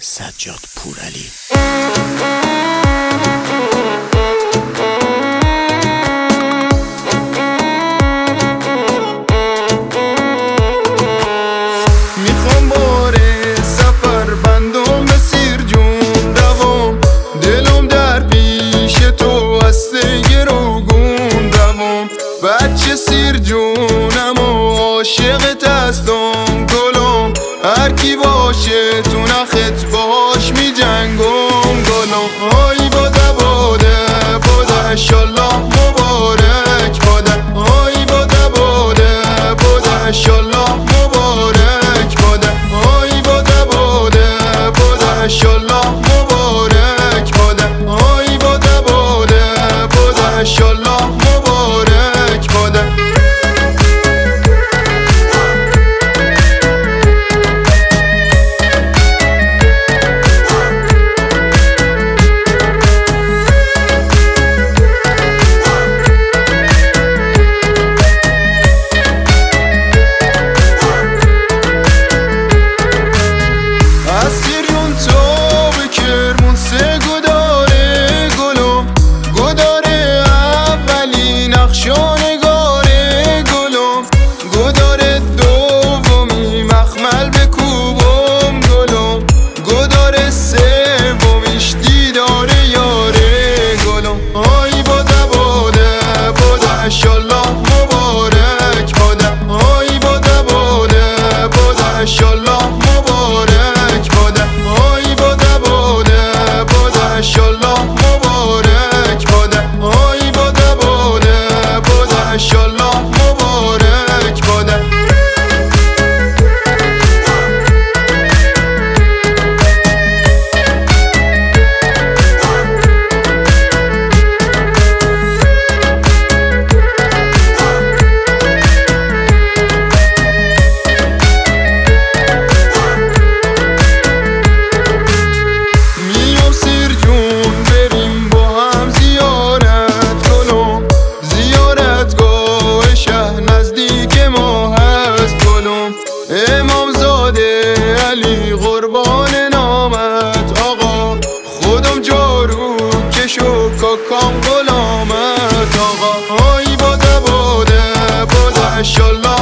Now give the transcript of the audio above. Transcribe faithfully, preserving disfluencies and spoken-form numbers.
سجاد پورعلی. میخوام باره سفر بندم به سیر جون دوام، دلم در پیش تو هسته گروگون دوام. بچه سیر جونم و عاشقت هستم گلم، هر کی باشه تو نخت باش می جنگم گلم. آی باده باده باده انشالله مبارک باده، آی باده باده باده انشالله مبارک باده، آی باده باده باده انشالله مبارک باده، آی باده باده باده انشالله مبارک باده. امامزاده علی قربان نامت آقا، خودم جارو کشو کاکام غلامت آقا. آی باده باده باده انشالله